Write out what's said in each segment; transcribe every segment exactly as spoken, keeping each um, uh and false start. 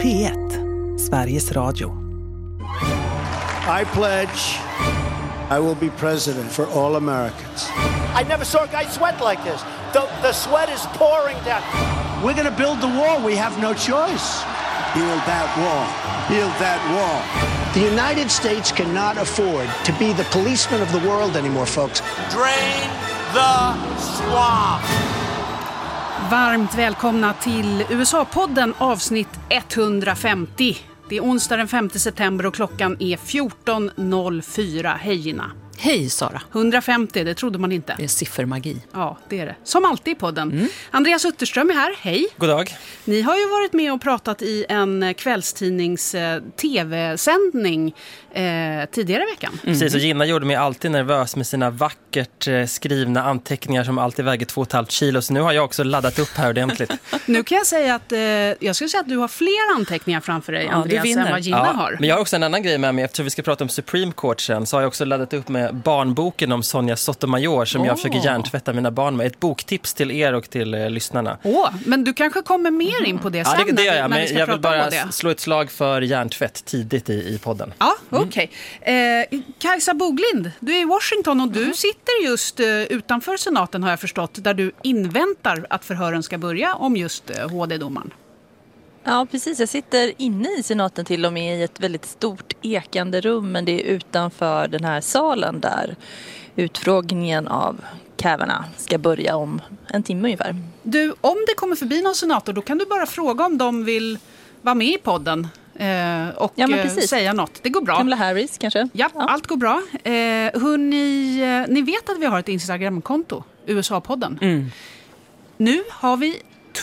P ett, Sveriges Radio. I pledge I will be president for all Americans. I never saw a guy sweat like this. The, the sweat is pouring down. We're going to build the wall. We have no choice. Build that wall. Build that wall. The United States cannot afford to be the policeman of the world anymore, folks. Drain the swamp. Varmt välkomna till U S A-podden avsnitt etthundrafemtio. Det är onsdag den femte september och klockan är fjorton noll fyra. Hej Gina. Hej Sara. hundrafemtio, det trodde man inte. Det är siffermagi. Ja, det är det. Som alltid i podden. Mm. Andreas Utterström är här, hej. God dag. Ni har ju varit med och pratat i en kvällstidnings eh, tv-sändning eh, tidigare i veckan. Mm. Precis, och Gina gjorde mig alltid nervös med sina vackert eh, skrivna anteckningar som alltid väger två och ett halvt kilo. Så nu har jag också laddat upp här ordentligt. Nu kan jag säga att eh, jag skulle säga att du har fler anteckningar framför dig, ja, Andreas, än vad Gina ja, har. Men jag har också en annan grej med mig. Eftersom vi ska prata om Supreme Court sen, så har jag också laddat upp med barnboken om Sonja Sotomayor som oh. jag försöker hjärntvätta mina barn med. Ett boktips till er och till eh, lyssnarna. Åh, oh, men du kanske kommer mer in på det sen. Ja, det, det gör jag. När Men vi jag vill bara det. slå ett slag för hjärntvätt tidigt i, i podden. Ja, okej. Okay. Eh, Kajsa Boglind, du är i Washington och du sitter just eh, utanför senaten, har jag förstått, där du inväntar att förhören ska börja om just eh, H D-domaren. Ja, precis. Jag sitter inne i senaten till och med i ett väldigt stort ekande rum, men det är utanför den här salen där utfrågningen av Kavanaugh ska börja om en timme ungefär. Du, om det kommer förbi någon senator, då kan du bara fråga om de vill vara med i podden eh, och ja, eh, säga något. Det går bra. Kamala Harris kanske? Ja, ja. Allt går bra. Eh, hörni, eh, ni vet att vi har ett Instagram-konto, U S A-podden. Mm. Nu har vi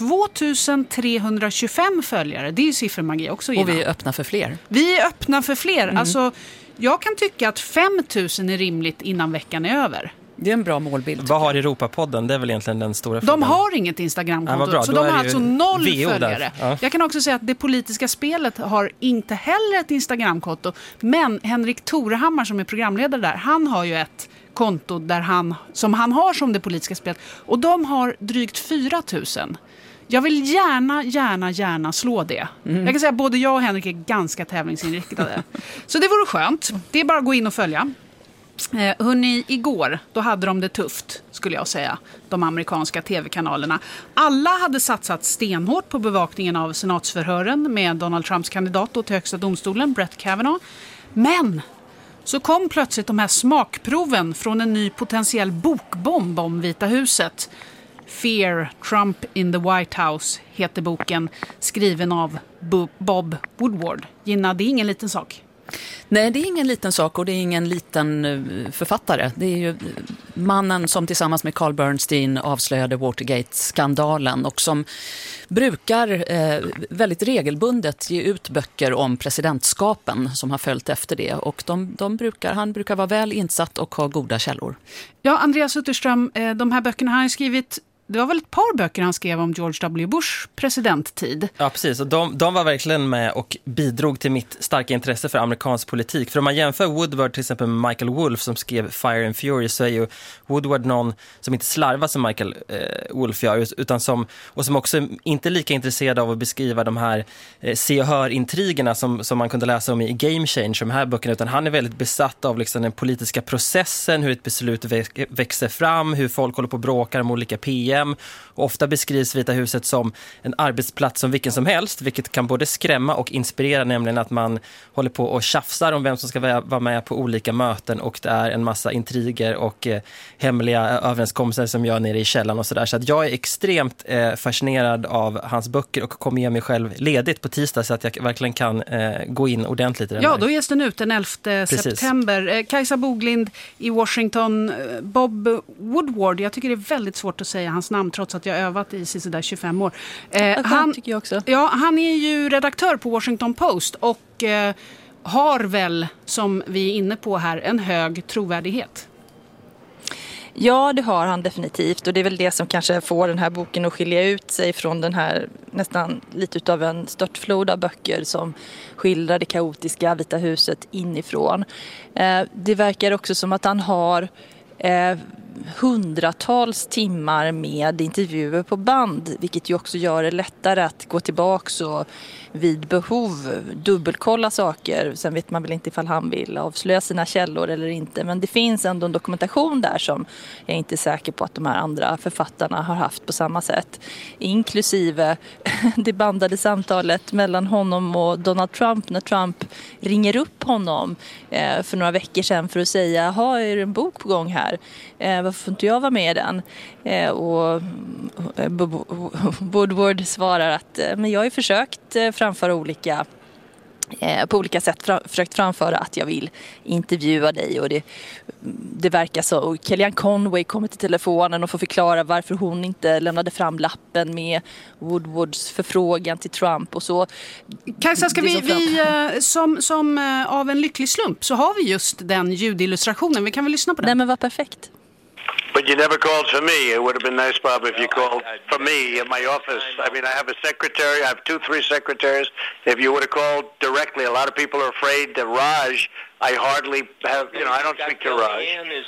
tvåtusen följare. Det är ju siffermagi också. Gina. Och vi är öppna för fler. Vi är öppna för fler. Mm. Alltså, jag kan tycka att femtusen är rimligt innan veckan är över. Det är en bra målbild. Vad har Europapodden? Det är väl egentligen den stora frågan. De har inget Instagramkonto, ja, så de har alltså noll V O följare. Ja. Jag kan också säga att det politiska spelet har inte heller ett Instagramkonto. Men Henrik Torehammar som är programledare där, han har ju ett konto där han, som han har som det politiska spelet. Och de har drygt fyra tusen. Jag vill gärna, gärna, gärna slå det. Mm. Jag kan säga att både jag och Henrik är ganska tävlingsinriktade. Så det vore skönt. Det är bara att gå in och följa. Eh, hörni, igår, då hade de det tufft, skulle jag säga, de amerikanska tv-kanalerna. Alla hade satsat stenhårt på bevakningen av senatsförhören med Donald Trumps kandidat till högsta domstolen, Brett Kavanaugh. Men så kom plötsligt de här smakproven från en ny potentiell bokbomb om Vita huset. Fear, Trump in the White House heter boken, skriven av Bob Woodward. Gina, det är ingen liten sak. Nej, det är ingen liten sak och det är ingen liten författare. Det är ju mannen som tillsammans med Carl Bernstein avslöjade Watergate-skandalen och som brukar eh, väldigt regelbundet ge ut böcker om presidentskapen som har följt efter det. Och de, de brukar, han brukar vara väl insatt och ha goda källor. Ja, Andreas Utterström, eh, de här böckerna har han skrivit. Det var väl ett par böcker han skrev om George W. Bush presidenttid. Ja, precis. Och de, de var verkligen med och bidrog till mitt starka intresse för amerikansk politik. För om man jämför Woodward till exempel med Michael Wolff som skrev Fire and Fury, så är ju Woodward någon som inte slarvar som Michael eh, Wolff gör, utan som, och som också inte är lika intresserad av att beskriva de här eh, se- och hör-intrigerna som, som man kunde läsa om i Game Change, de här böckerna, utan han är väldigt besatt av liksom den politiska processen, hur ett beslut vä- växer fram, hur folk håller på och bråkar om olika P M. Och ofta beskrivs Vita huset som en arbetsplats som vilken som helst, vilket kan både skrämma och inspirera, nämligen att man håller på och tjafsar om vem som ska vara med på olika möten och det är en massa intriger och eh, hemliga överenskommelser som gör nere i källan och sådär. Så att jag är extremt eh, fascinerad av hans böcker och kommer ge mig själv ledigt på tisdag så att jag verkligen kan eh, gå in ordentligt i den. Ja, här. då ges den ut den elfte september. Eh, Kajsa Boglind i Washington, eh, Bob Woodward, jag tycker det är väldigt svårt att säga hans namn trots att jag övat i sådär tjugofem år. Eh, han, tycker jag också. Ja, han är ju redaktör på Washington Post och eh, har väl, som vi är inne på här, en hög trovärdighet. Ja, det har han definitivt och det är väl det som kanske får den här boken att skilja ut sig från den här nästan lite utav en störtflod av böcker som skildrar det kaotiska Vita huset inifrån. Eh, det verkar också som att han har eh, hundratals timmar med intervjuer på band, vilket ju också gör det lättare att gå tillbaka och vid behov dubbelkolla saker. Sen vet man väl inte ifall han vill avslöja sina källor eller inte, men det finns ändå en dokumentation där som jag är inte säker på att de här andra författarna har haft på samma sätt, inklusive det bandade samtalet mellan honom och Donald Trump när Trump ringer upp honom eh, för några veckor sedan för att säga, har är det en bok på gång här? Eh, varför får inte jag vara med i den? Eh, och eh, Woodward svarar att eh, men jag har ju försökt eh, framföra olika eh, på olika sätt fra, försökt framföra att jag vill intervjua dig, och det, det verkar så. Och Kellyanne Conway kommer till telefonen och får förklara varför hon inte lämnade fram lappen med Woodwards förfrågan till Trump och så. Kajsa, ska vi, vi som, som av en lycklig slump så har vi just den ljudillustrationen. Vi kan väl lyssna på den? Nej, men vad perfekt. But you never called for me. It would have been nice, Bob, if you called for me in my office. I mean, I have a secretary. I have two, three secretaries. If you would have called directly, a lot of people are afraid that Raj, I hardly have, you know, I don't speak to Raj.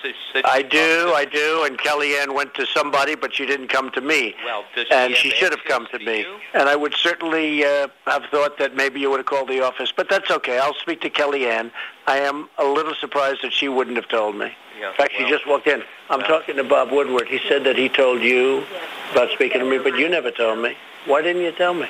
I do, I do. And Kellyanne went to somebody, but she didn't come to me. And she should have come to me. And I would certainly uh, have thought that maybe you would have called the office. But that's okay. I'll speak to Kellyanne. I am a little surprised that she wouldn't have told me. In fact, she just walked in. I'm talking to Bob Woodward. He said that he told you about speaking to me, but you never told me. Why didn't you tell me?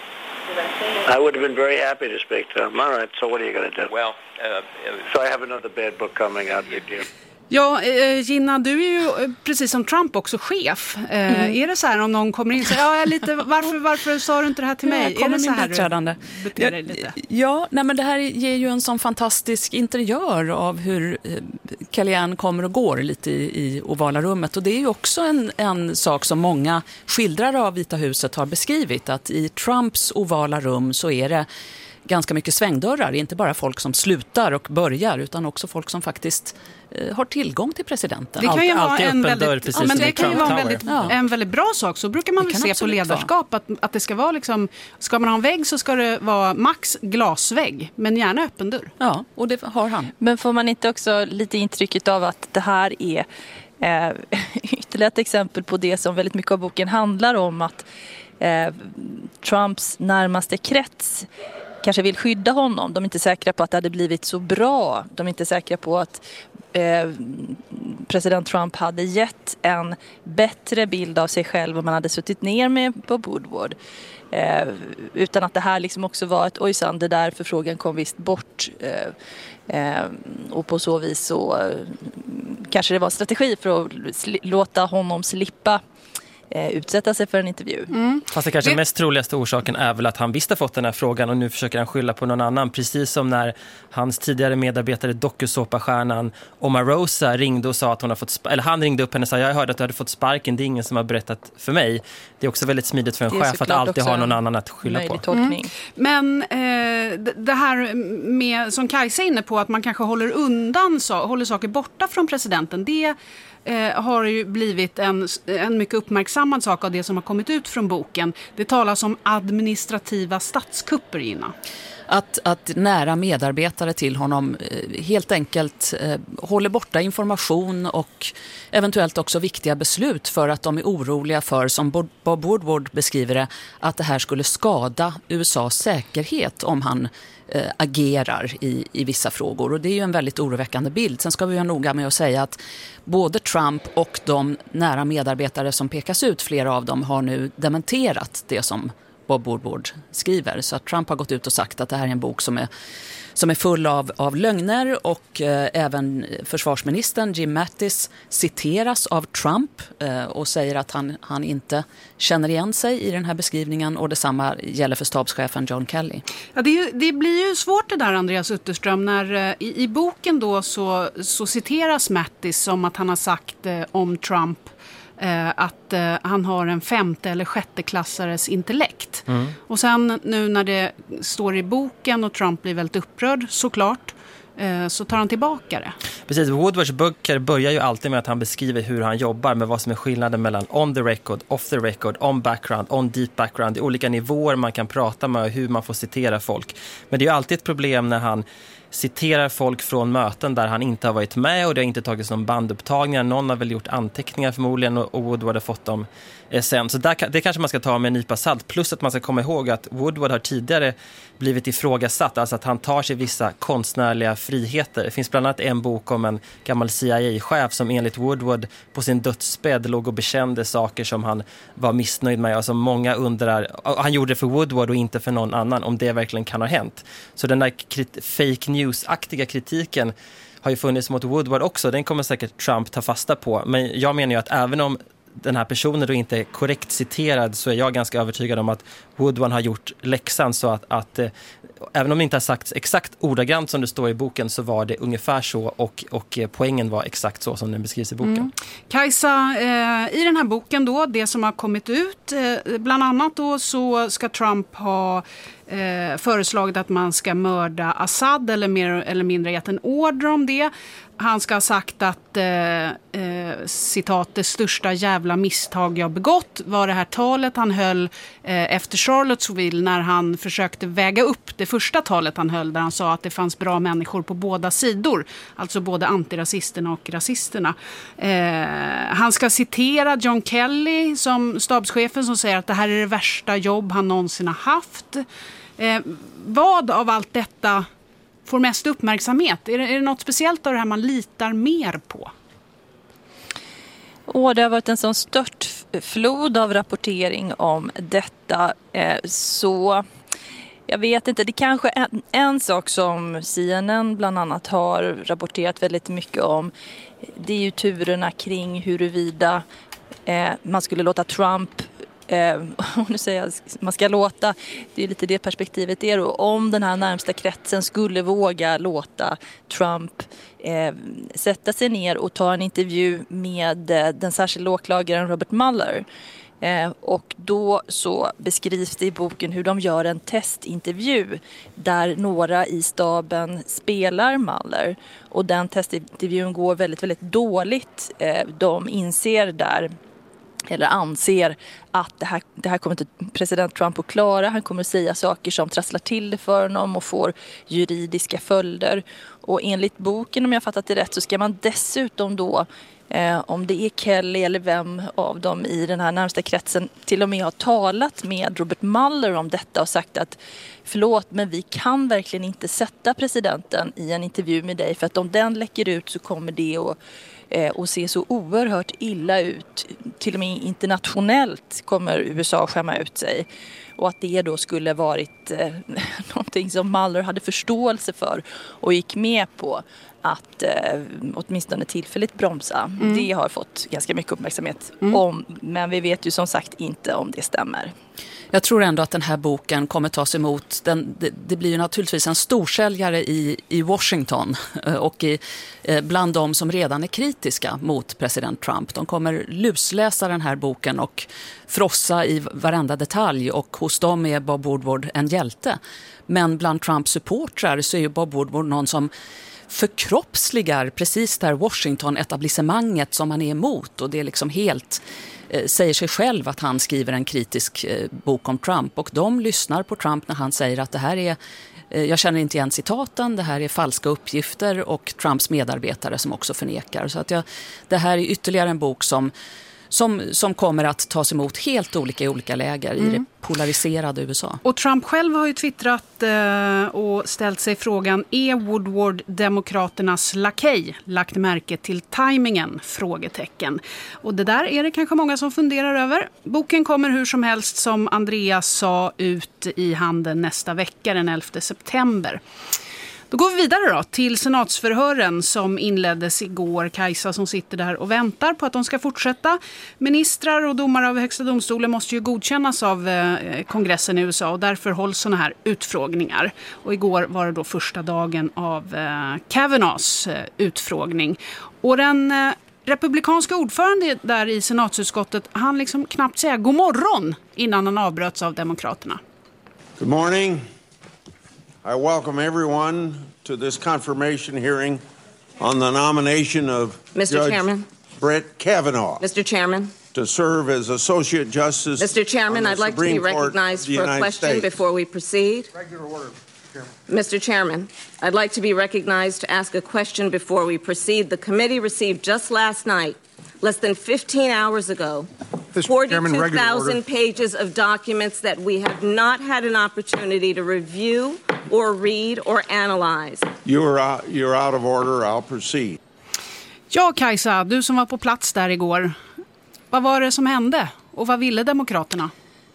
I would have been very happy to speak to him. All right, so what are you going to do? Well, uh, so I have another bad book coming out with you. Ja, eh, Gina, du är ju precis som Trump också chef. Eh, mm. Är det så här om någon kommer in och säger, ja, jag är lite, varför, varför sa du inte det här till mig? Ja, är det så här biträdande. du beter dig lite? Ja, nej, men det här ger ju en sån fantastisk interiör av hur eh, Kellyanne kommer och går lite i, i ovala rummet. Och det är ju också en, en sak som många skildrare av Vita huset har beskrivit, att i Trumps ovala rum så är det ganska mycket svängdörrar. Inte bara folk som slutar och börjar, utan också folk som faktiskt eh, har tillgång till presidenten. Det kan ju Allt, vara en väldigt, dörr, precis ja, men som det kan ju vara en väldigt, ja. en väldigt bra sak. Så brukar man Det väl kan se på ledarskap att, att det ska vara liksom, ska man ha en vägg så ska det vara max glasvägg, men gärna öppen dörr. Ja, och det har han. Men får man inte också lite intrycket av att det här är eh, ytterligare ett exempel på det som väldigt mycket av boken handlar om, att eh, Trumps närmaste krets kanske vill skydda honom. De är inte säkra på att det hade blivit så bra. De är inte säkra på att eh, president Trump hade gett en bättre bild av sig själv om man hade suttit ner med på Woodward. Eh, utan att det här liksom också var ett ojsan, det där förfrågan kom visst bort. Eh, eh, och på så vis så eh, kanske det var en strategi för att sli- låta honom slippa utsätta sig för en intervju. Mm. Fast det kanske det... mest troligaste orsaken är väl att han visste fått den här frågan och nu försöker han skylla på någon annan. Precis som när hans tidigare medarbetare dokusåpastjärnan Omarosa ringde och sa att hon har fått sp- eller han ringde upp henne och sa, jag hörde att du hade fått sparken, det är ingen som har berättat för mig. Det är också väldigt smidigt för en chef att alltid ha någon annan att skylla på. Mm. Men eh, det här med, som Kajsa är inne på, att man kanske håller undan, så, håller saker borta från presidenten, det Eh, har ju blivit en, en mycket uppmärksammad sak av det som har kommit ut från boken. Det talas om administrativa statskupper, Gina. Att, att nära medarbetare till honom eh, helt enkelt eh, håller borta information och eventuellt också viktiga beslut för att de är oroliga för, som Bob Woodward beskriver det, att det här skulle skada U S A:s säkerhet om han eh, agerar i, i vissa frågor. Och det är ju en väldigt oroväckande bild. Sen ska vi vara noga med att säga att både Trump och de nära medarbetare som pekas ut, flera av dem har nu dementerat det som Bob Woodward skriver. Så att Trump har gått ut och sagt att det här är en bok som är, som är full av, av lögner, och eh, även försvarsministern Jim Mattis citeras av Trump eh, och säger att han, han inte känner igen sig i den här beskrivningen, och detsamma gäller för stabschefen John Kelly. Ja, det, är ju, det blir ju svårt det där, Andreas Utterström, när eh, i, i boken då så, så citeras Mattis som att han har sagt eh, om Trump att uh, han har en femte eller sjätte klassares intellekt. Mm. Och sen nu när det står i boken och Trump blir väldigt upprörd, såklart, eh, så tar han tillbaka det. Precis, Woodwards böcker börjar ju alltid med att han beskriver hur han jobbar med vad som är skillnaden mellan on the record, off the record, on background, on deep background. Det är olika nivåer man kan prata med och hur man får citera folk. Men det är ju alltid ett problem när han citerar folk från möten där han inte har varit med och det har inte tagits någon bandupptagningar. Någon har väl gjort anteckningar förmodligen och Woodward har fått dem sen. Så där, det kanske man ska ta med en nypa salt. Plus att man ska komma ihåg att Woodward har tidigare blivit ifrågasatt. Alltså att han tar sig vissa konstnärliga friheter. Det finns bland annat en bok om en gammal C I A-chef som enligt Woodward på sin dödsbädd låg och bekände saker som han var missnöjd med. Alltså många undrar, han gjorde det för Woodward och inte för någon annan, om det verkligen kan ha hänt. Så den där krit- fake news-aktiga kritiken har ju funnits mot Woodward också. Den kommer säkert Trump ta fasta på. Men jag menar ju att även om den här personen då inte är korrekt citerad så är jag ganska övertygad om att Woodward har gjort läxan så att, att eh, även om det inte har sagts exakt ordagrant som det står i boken så var det ungefär så och, och eh, poängen var exakt så som den beskrivs i boken. Mm. Kajsa, eh, i den här boken då, det som har kommit ut, eh, bland annat då så ska Trump ha eh, föreslagit att man ska mörda Assad eller mer eller mindre gett en order om det. Han ska ha sagt att eh, eh, citat, det största jävla misstag jag begått var det här talet han höll eh, efter Charlottesville när han försökte väga upp det första talet han höll där han sa att det fanns bra människor på båda sidor, alltså både antirasisterna och rasisterna. Eh, han ska citera John Kelly som stabschefen som säger att det här är det värsta jobb han någonsin har haft. Eh, vad av allt detta får mest uppmärksamhet? Är det, är det något speciellt av det här man litar mer på? Åh, det har varit en sån stört flod av rapportering om detta. Eh, så jag vet inte, det kanske är en, en sak som C N N bland annat har rapporterat väldigt mycket om. Det är ju turerna kring huruvida eh, man skulle låta Trump Eh, och nu säger jag, man ska låta, det är lite det perspektivet är då, om den här närmsta kretsen skulle våga låta Trump eh, sätta sig ner och ta en intervju med eh, den särskilda åklagaren Robert Mueller. Eh, och då så beskrivs det i boken hur de gör en testintervju där några i staben spelar Mueller. Och den testintervjun går väldigt, väldigt dåligt. Eh, de inser där eller anser att det här, det här kommer inte president Trump att klara. Han kommer att säga saker som trasslar till det för honom och får juridiska följder. Och enligt boken, om jag fattat det rätt, så ska man dessutom då, eh, om det är Kelly eller vem av dem i den här närmsta kretsen, till och med ha talat med Robert Mueller om detta och sagt att förlåt, men vi kan verkligen inte sätta presidenten i en intervju med dig för att om den läcker ut så kommer det att och ser så oerhört illa ut. Till och med internationellt kommer U S A skämma ut sig. Och att det då skulle varit eh, någonting som Mueller hade förståelse för och gick med på att eh, åtminstone tillfälligt bromsa. Mm. Det har fått ganska mycket uppmärksamhet mm. om, men vi vet ju som sagt inte om det stämmer. Jag tror ändå att den här boken kommer tas emot. Den, det, det blir ju naturligtvis en storsäljare i, i Washington och i, eh, bland de som redan är kritiska mot president Trump. De kommer lusläsa den här boken och frossa i varenda detalj och hos dem är Bob Woodward en hjälte. Men bland Trumps supportrar så är ju Bob Woodward någon som förkroppsligar precis där Washington-etablissemanget som han är emot och det är liksom helt säger sig själv att han skriver en kritisk eh, bok om Trump och de lyssnar på Trump när han säger att det här är, eh, jag känner inte igen citaten, det här är falska uppgifter och Trumps medarbetare som också förnekar. Så att jag, det här är ytterligare en bok som, som, som kommer att tas emot helt olika i olika läger mm. i det polariserade U S A. Och Trump själv har ju twittrat eh, och ställt sig frågan, är Woodward demokraternas lakej? Lagt märke till tajmingen? Frågetecken. Och det där är det kanske många som funderar över. Boken kommer hur som helst, som Andreas sa, ut i handeln nästa vecka den elfte september. Då går vi vidare då till senatsförhören som inleddes igår. Kajsa som sitter där och väntar på att de ska fortsätta. Ministrar och domare av högsta domstolen måste ju godkännas av eh, kongressen i U S A och därför hålls såna här utfrågningar. Och igår var det då första dagen av eh, Kavanaughs eh, utfrågning. Och den eh, republikanska ordförande där i senatsutskottet, han liksom knappt säga god morgon innan han avbröts av demokraterna. Good morning. I welcome everyone to this confirmation hearing on the nomination of Mister Judge Chairman. Brett Kavanaugh Mister Chairman. to serve as Associate Justice. Mister Chairman, I'd like to be recognized for a question before we proceed. Regular order, Chairman. Mister Chairman, I'd like to be recognized to ask a question before we proceed. The committee received just last night, less than fifteen hours ago, forty-two thousand pages of documents that we have not had an opportunity to review or read or analyze. You're out, you're out of order. I'll proceed. Ja, Kajsa, du som var på plats där igår. Vad var det som hände och vad ville demokraterna?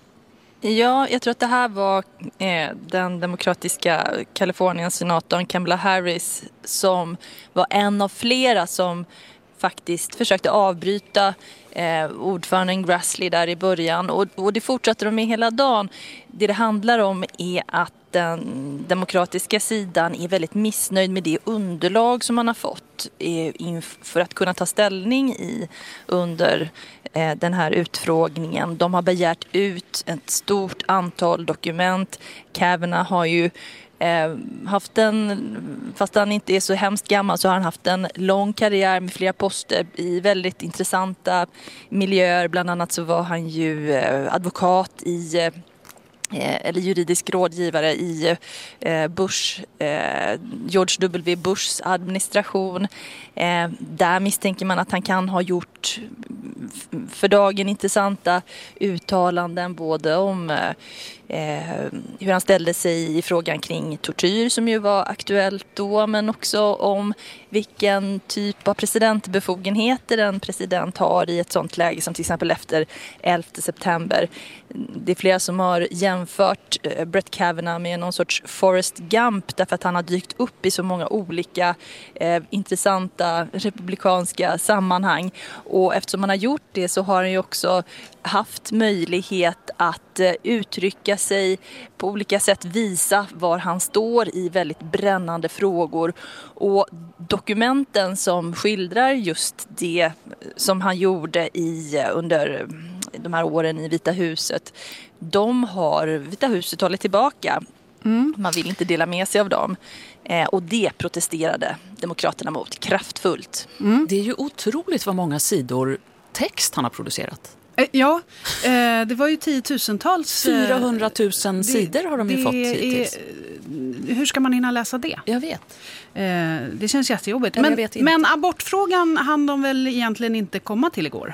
Ja, jag tror att det här var eh, den demokratiska Kaliforniens senatorn Kamala Harris som var en av flera som faktiskt försökte avbryta eh, ordföranden Grassley där i början. Och, och det fortsatte de med hela dagen. Det det handlar om är att den demokratiska sidan är väldigt missnöjd med det underlag som man har fått eh, för att kunna ta ställning i under eh, den här utfrågningen. De har begärt ut ett stort antal dokument. Kavanaugh har ju Eh, haft en, fast han inte är så hemskt gammal, så har han haft en lång karriär med flera poster i väldigt intressanta miljöer. Bland annat så var han ju eh, advokat i eh, eller juridisk rådgivare i eh, Bush, eh, George W. Bushs administration. Eh, där misstänker man att han kan ha gjort för dagen intressanta uttalanden både om eh, hur han ställde sig i frågan kring tortyr som ju var aktuellt då, men också om vilken typ av presidentbefogenheter en president har i ett sånt läge som till exempel efter elfte september. Det är flera som har jämfört Brett Kavanaugh med någon sorts Forrest Gump därför att han har dykt upp i så många olika eh, intressanta republikanska sammanhang. Och eftersom han har gjort det så har han ju också haft möjlighet att eh, uttrycka sig på olika sätt, visa var han står i väldigt brännande frågor. Och dokumenten som skildrar just det som han gjorde i, under de här åren i Vita huset, de har Vita huset hållit tillbaka. Mm. Man vill inte dela med sig av dem. Eh, och det protesterade demokraterna mot kraftfullt. Mm. Det är ju otroligt vad många sidor text han har producerat. Eh, ja, eh, det var ju tiotusentals... fyrahundratusen sidor har de ju fått hittills. Är, hur ska man hinna läsa det? Jag vet. Eh, det känns jättejobbigt. Ja, men, jag vet inte. men abortfrågan hann de väl egentligen inte komma till igår?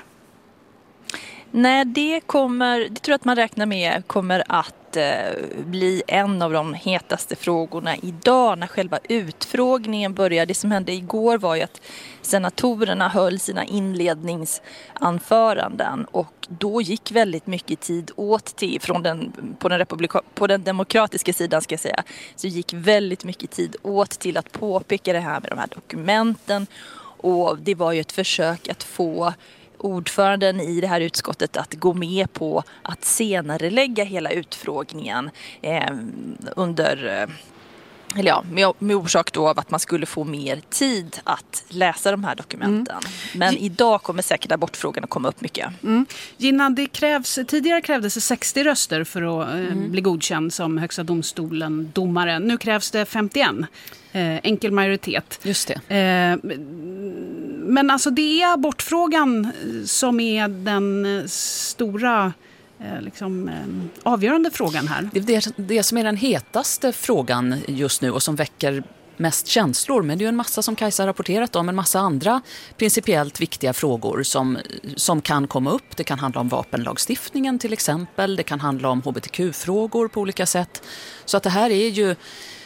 Nej, det kommer, det tror jag att man räknar med kommer att eh, bli en av de hetaste frågorna idag när själva utfrågningen börjar. Det som hände igår var ju att senatorerna höll sina inledningsanföranden och då gick väldigt mycket tid åt till, från den, på, den republika, på den demokratiska sidan ska jag säga, så gick väldigt mycket tid åt till att påpeka det här med de här dokumenten, och det var ju ett försök att få ordföranden i det här utskottet att gå med på att senare lägga hela utfrågningen eh, under, eh, eller ja, med, med orsak då av att man skulle få mer tid att läsa de här dokumenten. Mm. Men idag kommer säkert abortfrågan att komma upp mycket. Mm. Gina, det krävs, tidigare krävdes det sextio röster för att eh, mm. bli godkänd som högsta domstolen domare. Nu krävs det femtioen. Eh, enkel majoritet. Just det. Eh, men alltså det är abortfrågan som är den stora eh, liksom, eh, avgörande frågan här. Det är det, det som är den hetaste frågan just nu och som väcker mest känslor, men det är ju en massa som Kajsa har rapporterat om, en massa andra principiellt viktiga frågor som, som kan komma upp. Det kan handla om vapenlagstiftningen till exempel, det kan handla om H B T Q-frågor på olika sätt. Så att det här är ju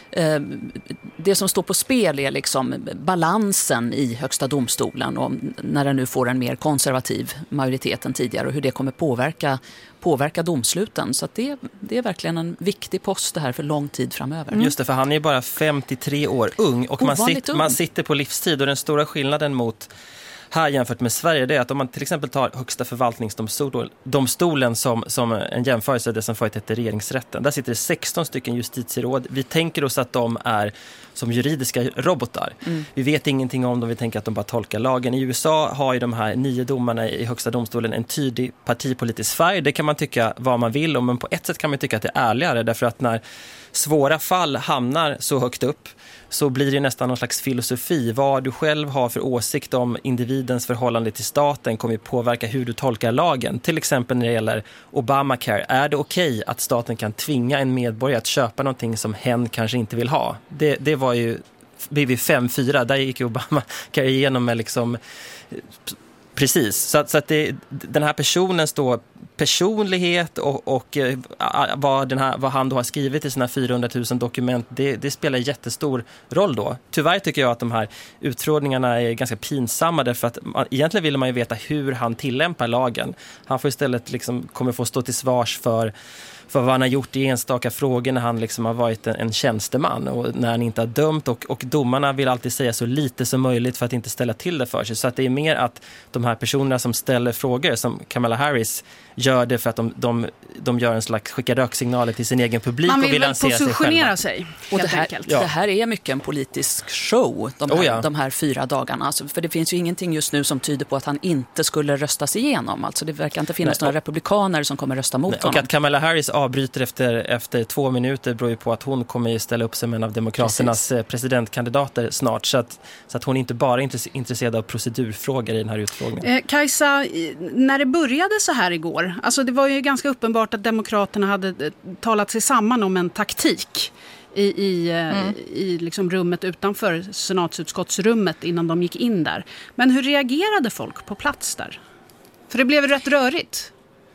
det som står på spel är liksom balansen i högsta domstolen och när den nu får en mer konservativ majoritet än tidigare och hur det kommer påverka, påverka domsluten. Så att det, det är verkligen en viktig post det här för lång tid framöver. Mm. Just det, för han är ju bara femtiotre år ung och man, sitter, man sitter på livstid, och den stora skillnaden mot här jämfört med Sverige, det är att om man till exempel tar högsta förvaltningsdomstolen domstolen som, som en jämförelse, det som förut hette regeringsrätten. Där sitter det sexton stycken justitieråd. Vi tänker oss att de är som juridiska robotar. Mm. Vi vet ingenting om dem, vi tänker att de bara tolkar lagen. I U S A har ju de här nio domarna i högsta domstolen en tydlig partipolitisk färg. Det kan man tycka vad man vill om, men på ett sätt kan man tycka att det är ärligare, därför att när svåra fall hamnar så högt upp så blir det nästan någon slags filosofi. Vad du själv har för åsikt om individens förhållande till staten kommer ju påverka hur du tolkar lagen. Till exempel när det gäller Obamacare. Är det okej att staten kan tvinga en medborgare att köpa någonting som hen kanske inte vill ha? Det, det var ju vid fem fyra, där gick ju Obamacare igenom med liksom... Precis, så att, så att det, den här personens då personlighet och, och äh, vad, den här, vad han då har skrivit i sina fyrahundratusen dokument, det, det spelar jättestor roll då. Tyvärr tycker jag att de här utfrågningarna är ganska pinsamma, därför att man, egentligen vill man ju veta hur han tillämpar lagen. Han får istället liksom, kommer få stå till svars för för vad han har gjort i enstaka frågor när han liksom har varit en, en tjänsteman och när han inte har dömt, och, och domarna vill alltid säga så lite som möjligt för att inte ställa till det för sig. Så att det är mer att de här personerna som ställer frågor, som Kamala Harris, gör det för att de, de, de gör en slags skickar röksignaler till sin egen publik. Man vill, och vill väl positionera sig, sig och det här, ja. det här är mycket en politisk show de här, oh ja. de här fyra dagarna. Alltså, för det finns ju ingenting just nu som tyder på att han inte skulle röstas igenom. Alltså, det verkar inte finnas Nej. några republikaner som kommer rösta mot Nej. honom. Och att Kamala Harris avbryter efter, efter två minuter beror ju på att hon kommer ju ställa upp som en av demokraternas Precis. presidentkandidater snart. Så att, så att hon inte bara är intresserad av procedurfrågor i den här utfrågningen. Eh, Kajsa, när det började så här igår, alltså det var ju ganska uppenbart att demokraterna hade talat sig samman om en taktik i, i, mm. i liksom rummet utanför senatsutskottsrummet innan de gick in där. Men hur reagerade folk på plats där? För det blev rätt rörigt.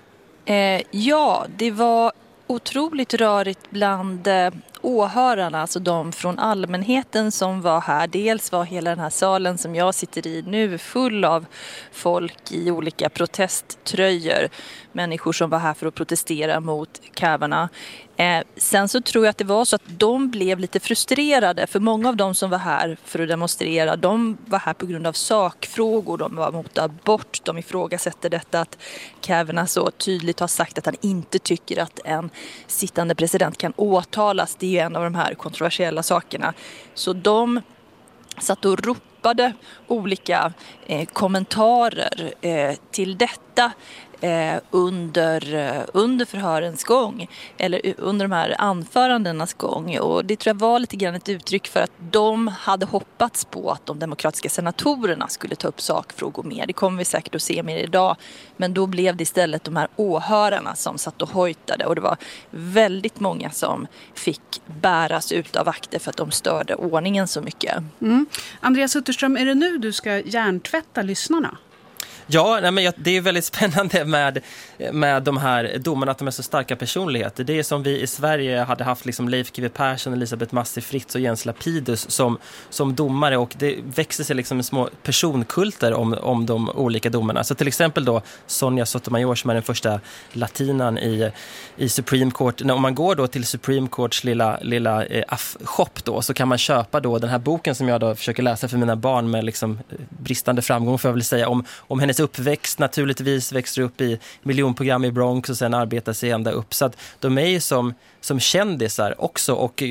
Eh, ja, det var otroligt rörigt bland eh, åhörarna, alltså de från allmänheten som var här. Dels var hela den här salen som jag sitter i nu full av folk i olika protesttröjor. Människor som var här för att protestera mot Kavanaugh. Eh, sen så tror jag att det var så att de blev lite frustrerade, för många av dem som var här för att demonstrera, de var här på grund av sakfrågor. De var mot abort, de ifrågasätter detta att Kavanaugh så tydligt har sagt att han inte tycker att en sittande president kan åtalas. Det är ju en av de här kontroversiella sakerna. Så de satt och ropade olika eh, kommentarer eh, till detta Eh, under, eh, under förhörens gång, eller under de här anförandenas gång, och det tror jag var lite grann ett uttryck för att de hade hoppats på att de demokratiska senatorerna skulle ta upp sakfrågor mer. Det kommer vi säkert att se mer idag, men då blev det istället de här åhörarna som satt och hojtade, och det var väldigt många som fick bäras ut av vakter för att de störde ordningen så mycket. Mm. Andreas Utterström, är det nu du ska hjärntvätta lyssnarna? Ja, nej, men det är väldigt spännande med, med de här domarna, att de är så starka personligheter. Det är som vi i Sverige hade haft liksom Leif G W Persson, Elisabeth Massi Fritz och Jens Lapidus som, som domare, och det växer sig liksom små personkulter om, om de olika domarna. Så till exempel då Sonia Sotomayor, som är den första latinan i, i Supreme Court. När man går då till Supreme Courts lilla, lilla eh, shop då, så kan man köpa då den här boken som jag då försöker läsa för mina barn med liksom bristande framgång, för jag vill säga, om, om hennes uppväxt. Naturligtvis växer upp i miljonprogram i Bronx och sen arbetar sig ända upp. Så att de är ju som, som kändisar också, och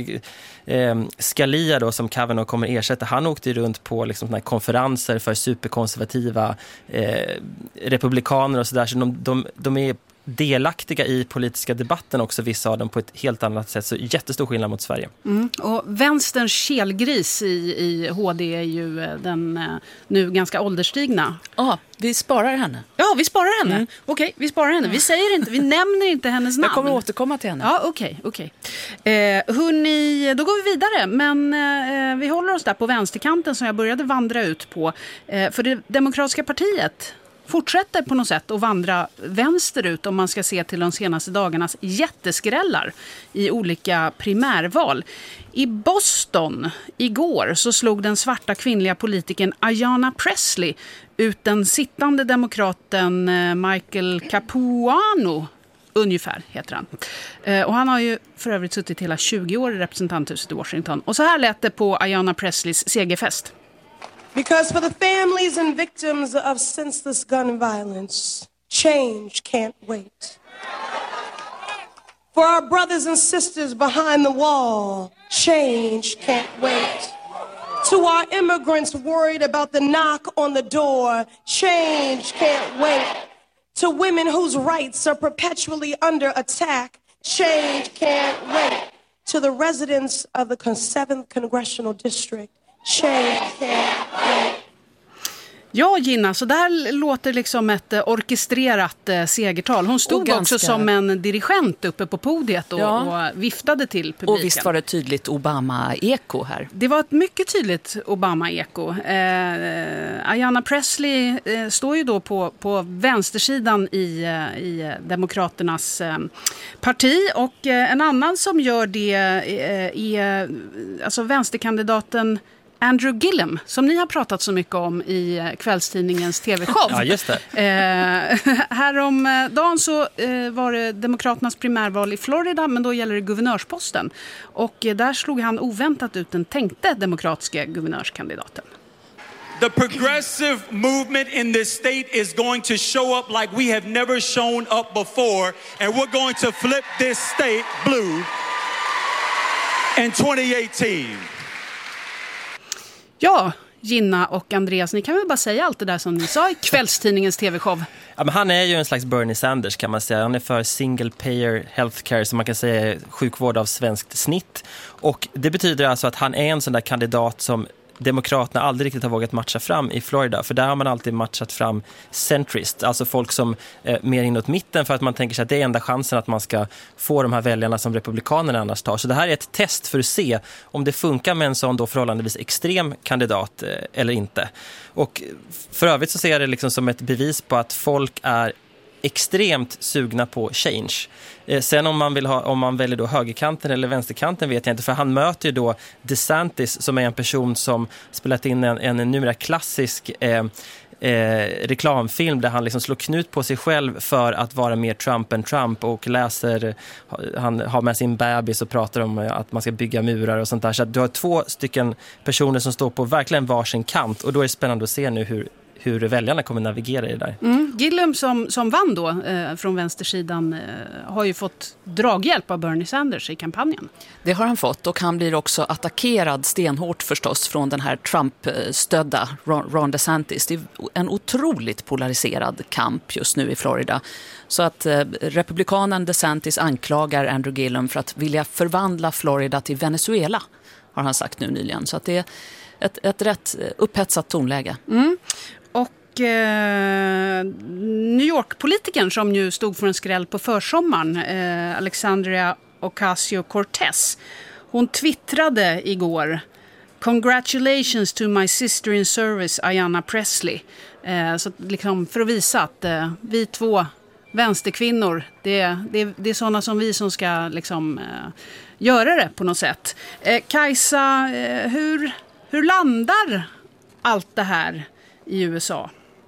eh, Scalia då, som Kavanaugh kommer ersätta, han åkte runt på liksom såna här konferenser för superkonservativa eh, republikaner och sådär, så de, de, de är delaktiga i politiska debatten också, vissa av dem, på ett helt annat sätt. Så jättestor skillnad mot Sverige. Mm. Och vänsterns kelgris i, i H D är ju den eh, nu ganska ålderstigna. Ja, vi sparar henne. Ja, vi sparar henne. Mm. Okej, okay, vi sparar henne. Vi säger inte, vi nämner inte hennes namn. Jag kommer återkomma till henne. Ja, okej, okay, okej. Okay. Eh, hörni, då går vi vidare. Men eh, vi håller oss där på vänsterkanten som jag började vandra ut på. Eh, för det demokratiska partiet fortsätter på något sätt att vandra vänsterut, om man ska se till de senaste dagarnas jätteskrällar i olika primärval. I Boston igår så slog den svarta kvinnliga politikern Ayanna Pressley ut den sittande demokraten Michael Capuano, ungefär heter han. Och han har ju för övrigt suttit hela tjugo år i representanthuset i Washington. Och så här lät det på Ayanna Pressleys segerfest. Because for the families and victims of senseless gun violence, change can't wait. For our brothers and sisters behind the wall, change can't wait. To our immigrants worried about the knock on the door, change can't wait. To women whose rights are perpetually under attack, change can't wait. To the residents of the seventh Congressional District, change can't wait. Ja, Gina, så där låter liksom ett eh, orkestrerat eh, segertal. Hon stod ganska... också som en dirigent uppe på podiet och, ja. och viftade till publiken. Och visst var det tydligt Obama-eko här? Det var ett mycket tydligt Obama-eko. Eh, Ayanna Pressley eh, står ju då på, på vänstersidan i, eh, i Demokraternas eh, parti. Och eh, en annan som gör det eh, är alltså vänsterkandidaten Andrew Gillum, som ni har pratat så mycket om i kvällstidningens tv-show. Ja, just det. Eh, häromdagen så eh, var det Demokraternas primärval i Florida, men då gäller det guvernörsposten. Och eh, där slog han oväntat ut den tänkte demokratiska guvernörskandidaten. The progressive movement in this state is going to show up like we have never shown up before, and we're going to flip this state blue in twenty eighteen. Ja, Gina och Andreas, ni kan väl bara säga allt det där som ni sa i kvällstidningens tv-show. Ja, men han är ju en slags Bernie Sanders kan man säga. Han är för single payer healthcare, som man kan säga är sjukvård av svenskt snitt. Och det betyder alltså att han är en sån där kandidat som Demokraterna aldrig riktigt har vågat matcha fram i Florida. För där har man alltid matchat fram centrist. Alltså folk som är mer inåt mitten, för att man tänker sig att det är enda chansen att man ska få de här väljarna som republikanerna annars tar. Så det här är ett test för att se om det funkar med en sån då förhållandevis extrem kandidat eller inte. Och för övrigt så ser jag det liksom som ett bevis på att folk är extremt sugna på change. Eh, sen om man vill ha, om man väljer då högerkanten eller vänsterkanten vet jag inte, för han möter ju då DeSantis som är en person som spelat in en, en numera klassisk eh, eh, reklamfilm där han liksom slår knut på sig själv för att vara mer Trump än Trump och läser, han har med sin bebis och pratar om att man ska bygga murar och sånt där. Så att du har två stycken personer som står på verkligen varsin kant, och då är det spännande att se nu hur hur väljarna kommer navigera i det där. Mm. Gillum som, som vann då eh, från vänstersidan eh, har ju fått draghjälp av Bernie Sanders i kampanjen. Det har han fått, och han blir också attackerad stenhårt förstås från den här Trump-stödda Ron, Ron DeSantis. Det är en otroligt polariserad kamp just nu i Florida. Så att eh, republikanen DeSantis anklagar Andrew Gillum för att vilja förvandla Florida till Venezuela, har han sagt nu nyligen. Så att det är ett, ett rätt upphetsat tonläge. Mm. Och eh, New York-politikern som ju stod för en skräll på försommaren, eh, Alexandria Ocasio-Cortez, hon twittrade igår: "Congratulations to my sister in service, Ayanna Pressley." Eh, så liksom för att visa att eh, vi två vänsterkvinnor, det, det, det är sådana som vi som ska liksom eh, göra det på något sätt. Eh, Kajsa, eh, hur, hur landar allt det här i U S A?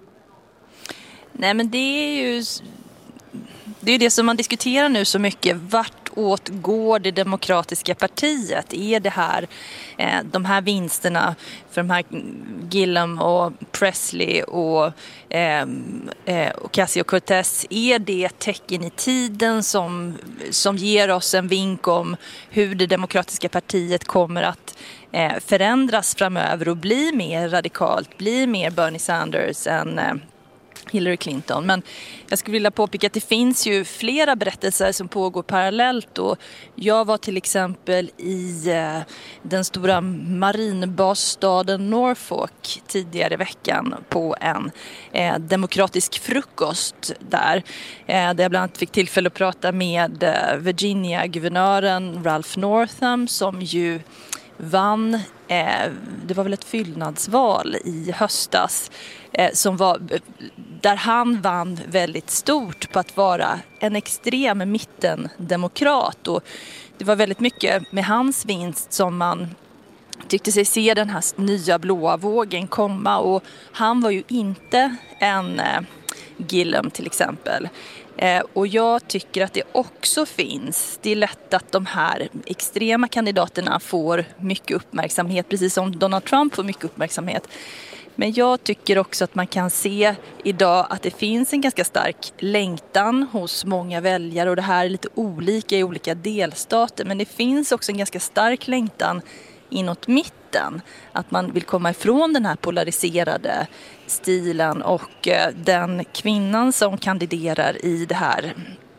Nej, men det är ju det är det som man diskuterar nu så mycket. Vart åt går det demokratiska partiet? Är det här eh, de här vinsterna för de här Gillum och Pressley och eh, eh, Ocasio-Cortez, är det tecken i tiden som, som ger oss en vink om hur det demokratiska partiet kommer att eh, förändras framöver och bli mer radikalt, bli mer Bernie Sanders än eh, Hillary Clinton? Men jag skulle vilja påpeka att det finns ju flera berättelser som pågår parallellt. Och jag var till exempel i eh, den stora marinbasstaden Norfolk tidigare i veckan på en eh, demokratisk frukost där. Eh, där jag bland annat fick tillfälle att prata med eh, Virginia-guvernören Ralph Northam som ju vann, eh, det var väl ett fyllnadsval i höstas eh, som var, där han vann väldigt stort på att vara en extrem mittendemokrat, och det var väldigt mycket med hans vinst som man tyckte sig se den här nya blåa vågen komma, och han var ju inte en eh, Gillum till exempel. Eh, och jag tycker att det också finns, det är lätt att de här extrema kandidaterna får mycket uppmärksamhet, precis som Donald Trump får mycket uppmärksamhet. Men jag tycker också att man kan se idag att det finns en ganska stark längtan hos många väljare, och det här är lite olika i olika delstater, men det finns också en ganska stark längtan inåt mitten, att man vill komma ifrån den här polariserade stilen, och den kvinnan som kandiderar i det här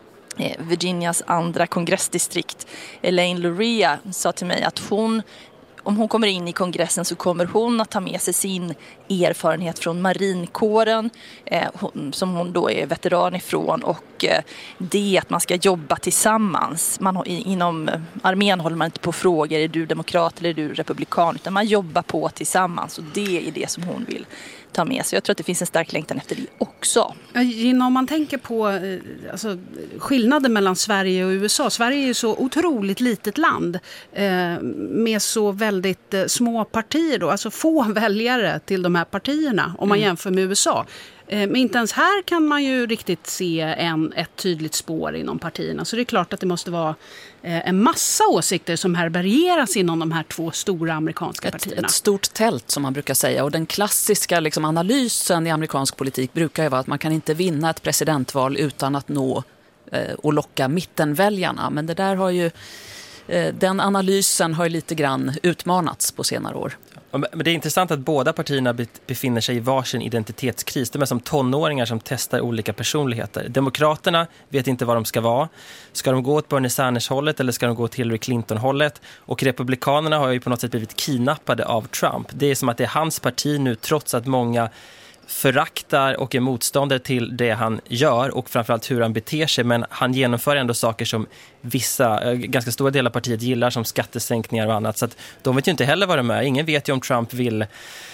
Virginias andra kongressdistrikt, Elaine Luria, sa till mig att hon, om hon kommer in i kongressen så kommer hon att ta med sig sin erfarenhet från marinkåren eh, hon, som hon då är veteran ifrån, och eh, det att man ska jobba tillsammans. Man, inom armén håller man inte på frågor, är du demokrat eller är du republikan, utan man jobbar på tillsammans, och det är det som hon vill ta med sig. Jag tror att det finns en stark längtan efter det också. Gina, om man tänker på alltså, skillnaden mellan Sverige och U S A. Sverige är ju så otroligt litet land eh, med så väldigt eh, små partier då, alltså få väljare till de här partierna om man mm. jämför med U S A. Eh, men inte ens här kan man ju riktigt se en, ett tydligt spår inom partierna. Så det är klart att det måste vara eh, en massa åsikter som härbärgeras inom de här två stora amerikanska ett, partierna. Ett stort tält som man brukar säga, och den klassiska liksom, analysen i amerikansk politik brukar ju vara att man kan inte vinna ett presidentval utan att nå eh, och locka mittenväljarna. Men det där har ju, eh, den analysen har ju lite grann utmanats på senare år. Men det är intressant att båda partierna befinner sig i varsin identitetskris. De är som tonåringar som testar olika personligheter. Demokraterna vet inte vad de ska vara. Ska de gå åt Bernie Sanders-hållet eller ska de gå åt Hillary Clinton-hållet? Och republikanerna har ju på något sätt blivit kidnappade av Trump. Det är som att det är hans parti nu, trots att många föraktar och är motståndare till det han gör och framförallt hur han beter sig, men han genomför ändå saker som vissa, ganska stora delar av partiet gillar, som skattesänkningar och annat, så att de vet ju inte heller vad de är. Ingen vet ju om Trump vill,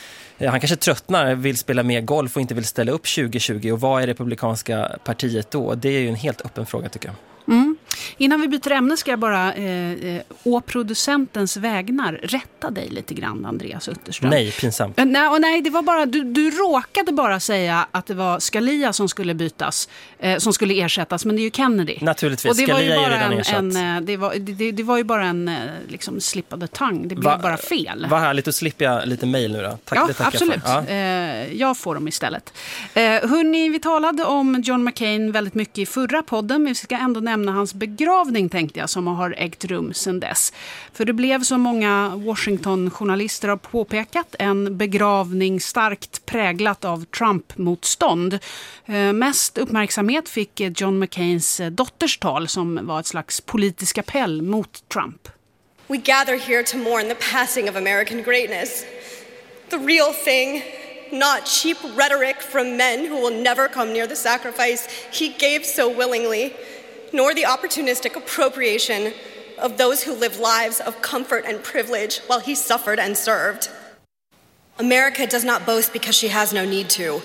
han kanske tröttnar, vill spela mer golf och inte vill ställa upp tjugo tjugo, och vad är republikanska partiet då? Det är ju en helt öppen fråga tycker jag. Mm. Innan vi byter ämne ska jag bara eh, å producentens vägnar rätta dig lite grann, Andreas Utterström. Nej, pinsamt. Eh, nej, och nej, det var bara, du, du råkade bara säga att det var Scalia som skulle bytas, eh, som skulle ersättas, men det är ju Kennedy. Naturligtvis, och det Scalia var ju bara är redan en, ersatt. en, det, var, det, det var ju bara en liksom slip of the tongue, det blev Va, bara fel. Vad härligt att slippa lite mejl nu då. Tack, ja, det tackar absolut. Jag, för. Ja. Eh, jag får dem istället. Eh, hörrni, vi talade om John McCain väldigt mycket i förra podden, men vi ska ändå nämna hans begravning tänkte jag, som har ägt rum sedan dess. För det blev, som många Washington-journalister har påpekat, en begravning starkt präglat av Trump-motstånd. Eh, mest uppmärksamhet fick John McCains dotters tal, som var ett slags politisk appell mot Trump. We gather here to mourn the passing of American greatness. The real thing, not cheap rhetoric from men who will never come near the sacrifice he gave so willingly, nor the opportunistic appropriation of those who live lives of comfort and privilege while he suffered and served. America does not boast because she has no need to.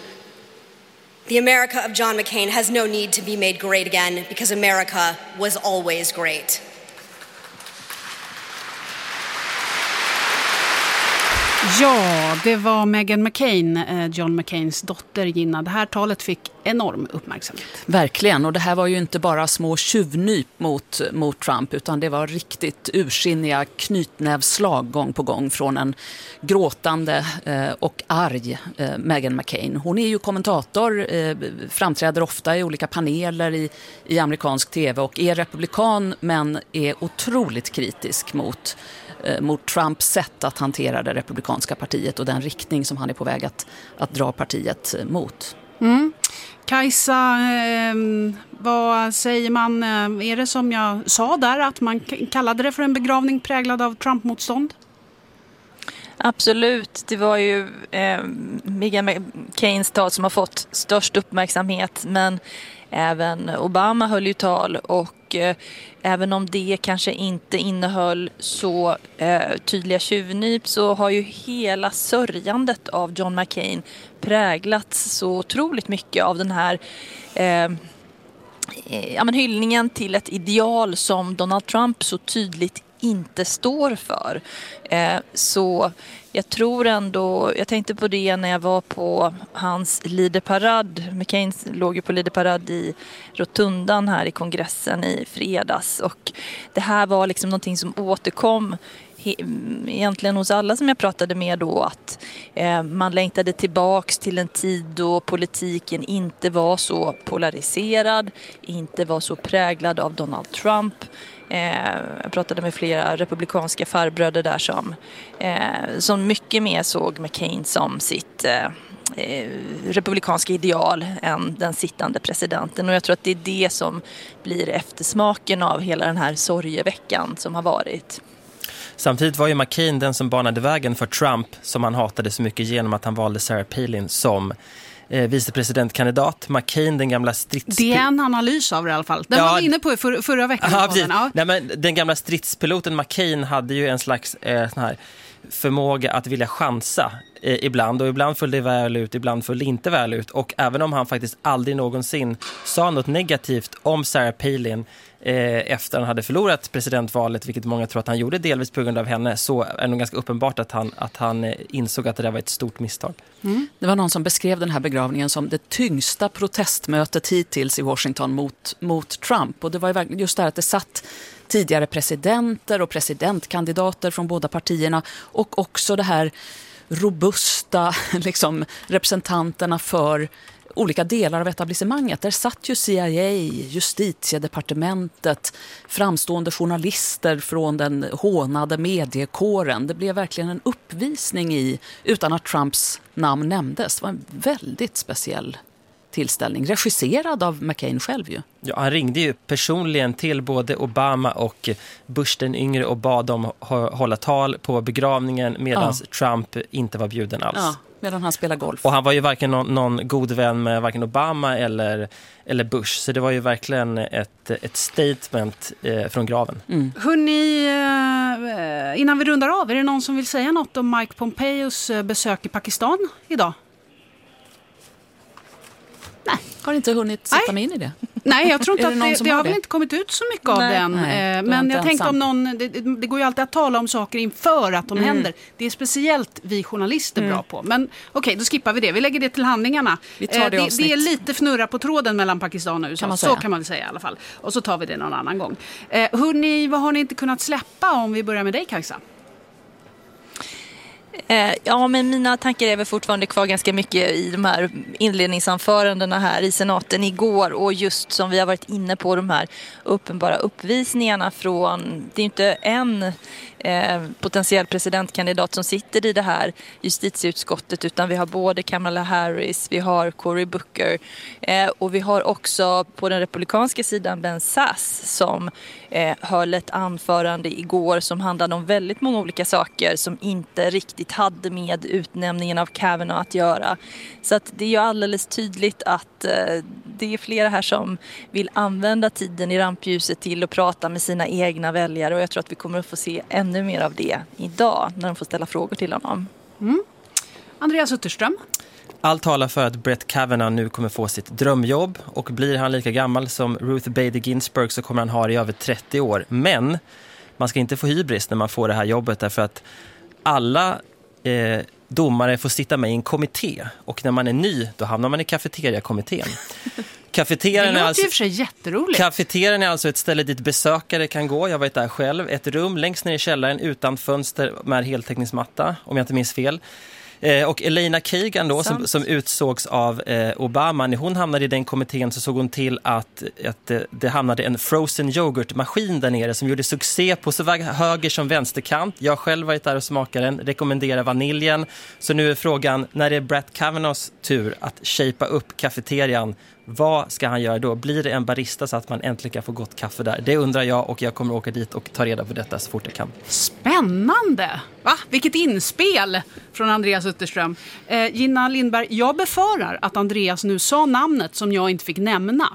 The America of John McCain has no need to be made great again because America was always great. Ja, det var Meghan McCain, John McCains dotter, Gina. Det här talet fick enorm uppmärksamhet. Verkligen, och det här var ju inte bara små tjuvnyp mot, mot Trump, utan det var riktigt ursinniga knytnävslag gång på gång från en gråtande eh, och arg eh, Meghan McCain. Hon är ju kommentator, eh, framträder ofta i olika paneler i, i amerikansk tv och är republikan, men är otroligt kritisk mot mot Trumps sätt att hantera det republikanska partiet och den riktning som han är på väg att, att dra partiet mot. Mm. Kajsa, eh, vad säger man? Är det som jag sa där, att man kallade det för en begravning präglad av Trump-motstånd? Absolut, det var ju eh, Meghan McCains tal som har fått störst uppmärksamhet, men även Obama höll ju tal, och eh, även om det kanske inte innehöll så eh, tydliga tjuvnyp, så har ju hela sörjandet av John McCain präglats så otroligt mycket av den här eh, ja, men hyllningen till ett ideal som Donald Trump så tydligt inte står för. Eh, så jag tror ändå, jag tänkte på det när jag var på hans Leaderparad. McCain låg ju på Leaderparad i rotundan här i kongressen i fredags. Och det här var liksom någonting som återkom egentligen hos alla som jag pratade med då, att eh, man längtade tillbaks till en tid då politiken inte var så polariserad, inte var så präglad av Donald Trump. Eh, jag pratade med flera republikanska farbröder där som, eh, som mycket mer såg McCain som sitt eh, eh, republikanska ideal än den sittande presidenten. Och jag tror att det är det som blir eftersmaken av hela den här sorgeveckan som har varit. Samtidigt var ju McCain den som banade vägen för Trump, som han hatade så mycket, genom att han valde Sarah Palin som eh, vicepresidentkandidat. McCain, den gamla strids... Det är en analys av det i alla fall. Den ja, var vi inne på för, förra veckan. Ja, precis. Ja. Nej, men den gamla stridspiloten McCain hade ju en slags eh, sån här förmåga att vilja chansa eh, ibland. Och ibland föll det väl ut, ibland föll det inte väl ut. Och även om han faktiskt aldrig någonsin sa något negativt om Sarah Palin efter han hade förlorat presidentvalet, vilket många tror att han gjorde delvis på grund av henne, så är det nog ganska uppenbart att han, att han insåg att det där var ett stort misstag. Mm. Det var någon som beskrev den här begravningen som det tyngsta protestmötet hittills i Washington mot, mot Trump. Och det var ju just där att det satt tidigare presidenter och presidentkandidater från båda partierna, och också det här robusta liksom, representanterna för olika delar av etablissemanget. Där satt ju C I A, justitiedepartementet, framstående journalister från den hånade mediekåren. Det blev verkligen en uppvisning i, utan att Trumps namn nämndes. Det var en väldigt speciell tillställning, regisserad av McCain själv ju. Ja, han ringde ju personligen till både Obama och Bush den yngre och bad dem hålla tal på begravningen, medan ja. Trump inte var bjuden alls. Ja. Medan han spelar golf. Och han var ju varken någon, någon god vän med varken Obama eller, eller Bush. Så det var ju verkligen ett, ett statement eh, från graven. Mm. Hörrni, eh, innan vi rundar av, är det någon som vill säga något om Mike Pompeos besök i Pakistan idag? Nej, har inte hunnit sätta mig in i det. Nej, jag tror inte att det, det, det har väl inte kommit ut så mycket av nej, den. Nej, men jag tänkte om någon, det, det går ju alltid att tala om saker inför att de mm. händer. Det är speciellt vi journalister mm. bra på. Men okej, okay, då skippar vi det. Vi lägger det till handlingarna. Vi tar det, det, det är lite fnurra på tråden mellan Pakistan och U S A. Kan man så kan man väl säga i alla fall. Och så tar vi det någon annan gång. Eh, hörni, vad har ni inte kunnat släppa om vi börjar med dig, Kajsa? Ja, men mina tankar är väl fortfarande kvar ganska mycket i de här inledningsanförandena här i senaten igår, och just som vi har varit inne på, de här uppenbara uppvisningarna från, det är inte en eh, potentiell presidentkandidat som sitter i det här justitieutskottet, utan vi har både Kamala Harris, vi har Cory Booker eh, och vi har också på den republikanska sidan Ben Sasse som eh, höll ett anförande igår som handlade om väldigt många olika saker som inte riktigt hade med utnämningen av Kavanaugh att göra. Så att det är ju alldeles tydligt att eh, det är flera här som vill använda tiden i rampljuset till att prata med sina egna väljare, och jag tror att vi kommer att få se ännu mer av det idag när de får ställa frågor till honom. Mm. Andreas Utterström. Allt talar för att Brett Kavanaugh nu kommer få sitt drömjobb, och blir han lika gammal som Ruth Bader Ginsburg så kommer han ha det i över trettio år. Men man ska inte få hybris när man får det här jobbet, därför att alla eh, domare får sitta med i en kommitté, och när man är ny då hamnar man i kafeteriakommittén. Kafeterian det låter alltså, ju för sig jätteroligt. Kafeterian är alltså ett ställe dit besökare kan gå. Jag var där själv. Ett rum längst ner i källaren utan fönster med heltäckningsmatta, om jag inte minns fel. Eh, och Elena Kagan då, som, som utsågs av eh, Obama, när hon hamnade i den kommittén så såg hon till att, att eh, det hamnade en frozen yoghurtmaskin där nere som gjorde succé på såväl höger som vänsterkant. Jag själv varit där och smakade den, rekommenderar vaniljen. Så nu är frågan, när det är Brett Kavanaughs tur att shapea upp kafeterian, vad ska han göra då? Blir det en barista så att man äntligen kan få gott kaffe där? Det undrar jag, och jag kommer åka dit och ta reda på detta så fort jag kan. Spännande! Va? Vilket inspel från Andreas Utterström. Eh, Gina Lindberg, jag befarar att Andreas nu sa namnet som jag inte fick nämna.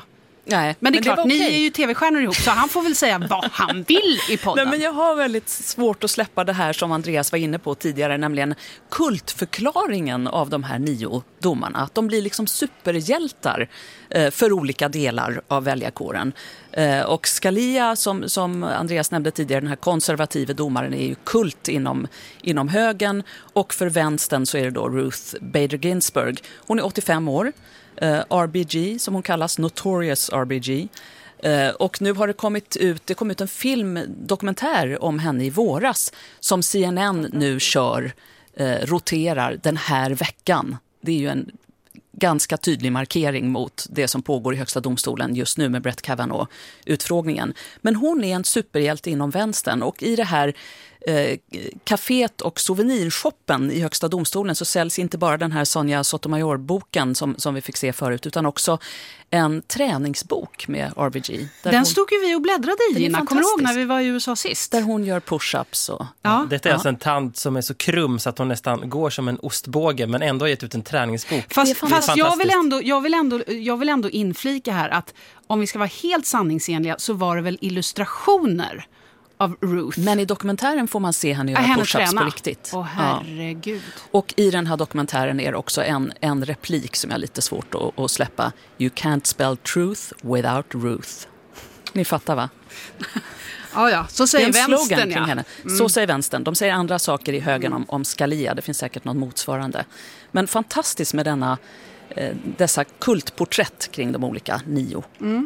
Nej, men det är men klart, det ni är ju tv-stjärnor ihop så han får väl säga vad han vill i podden. Nej, men jag har väldigt svårt att släppa det här som Andreas var inne på tidigare, nämligen kultförklaringen av de här nio domarna. Att de blir liksom superhjältar eh, för olika delar av väljarkåren. Eh, och Scalia, som, som Andreas nämnde tidigare, den här konservativa domaren, är ju kult inom, inom högern, och för vänstern så är det då Ruth Bader Ginsburg. Hon är åttiofem år. Uh, R B G, som hon kallas, Notorious R B G. Uh, och nu har det kommit ut, det kom ut en filmdokumentär om henne i våras som C N N nu kör, uh, roterar den här veckan. Det är ju en ganska tydlig markering mot det som pågår i högsta domstolen just nu med Brett Kavanaugh-utfrågningen. Men hon är en superhjälte inom vänstern, och i det här eh, kaféet och souvenirshoppen i högsta domstolen så säljs inte bara den här Sonia Sotomayor-boken som, som vi fick se förut, utan också en träningsbok med R B G. Den hon, stod ju vi och bläddrade i innan. Kommer du ihåg när vi var i U S A sist? Där hon gör push-ups. Och, ja. Detta är ja. alltså en tand som är så krum så att hon nästan går som en ostbåge, men ändå har gett ut en träningsbok. Fast, fast jag, vill ändå, jag, vill ändå, jag vill ändå inflika här att om vi ska vara helt sanningsenliga så var det väl illustrationer av Ruth. Men i dokumentären får man se henne göra henne push-ups träna. På riktigt. Åh herregud. Ja. Och i den här dokumentären är det också en, en replik som är lite svårt att, att släppa. You can't spell truth without Ruth. Ni fattar, va? Ja, ja. Så säger vänstern, ja. Henne. Mm. Så säger vänstern. De säger andra saker i högen om, om Scalia. Det finns säkert något motsvarande. Men fantastiskt med denna, eh, dessa kultporträtt kring de olika nio. Mm.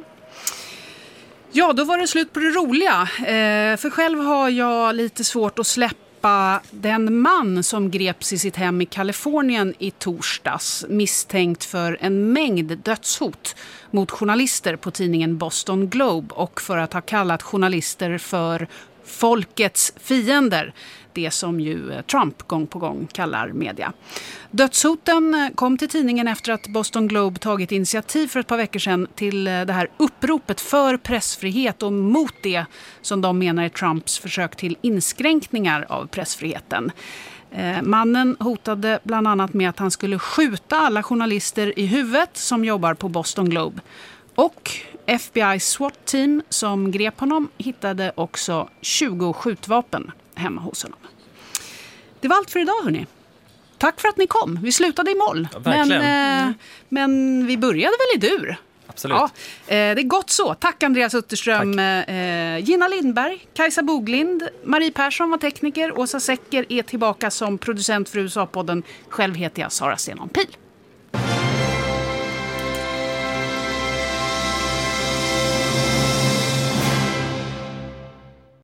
Ja, då var det slut på det roliga. Eh, för själv har jag lite svårt att släppa den man som greps i sitt hem i Kalifornien i torsdags, misstänkt för en mängd dödshot mot journalister på tidningen Boston Globe och för att ha kallat journalister för folkets fiender. Det som ju Trump gång på gång kallar media. Dödshoten kom till tidningen efter att Boston Globe tagit initiativ för ett par veckor sedan till det här uppropet för pressfrihet och mot det som de menar är Trumps försök till inskränkningar av pressfriheten. Mannen hotade bland annat med att han skulle skjuta alla journalister i huvudet som jobbar på Boston Globe. Och F B I SWAT-team som grep honom hittade också tjugo skjutvapen hemma hos honom. Det var allt för idag, hörni. Tack för att ni kom. Vi slutade i moll. Ja, men, eh, men vi började väl i dur. Absolut. Ja, eh, det är gott så. Tack Andreas Utterström, eh, Gina Lindberg, Kajsa Boglind, Marie Persson var tekniker, Åsa Säcker är tillbaka som producent för U S A-podden. Själv heter jag Sara Stenon Pil.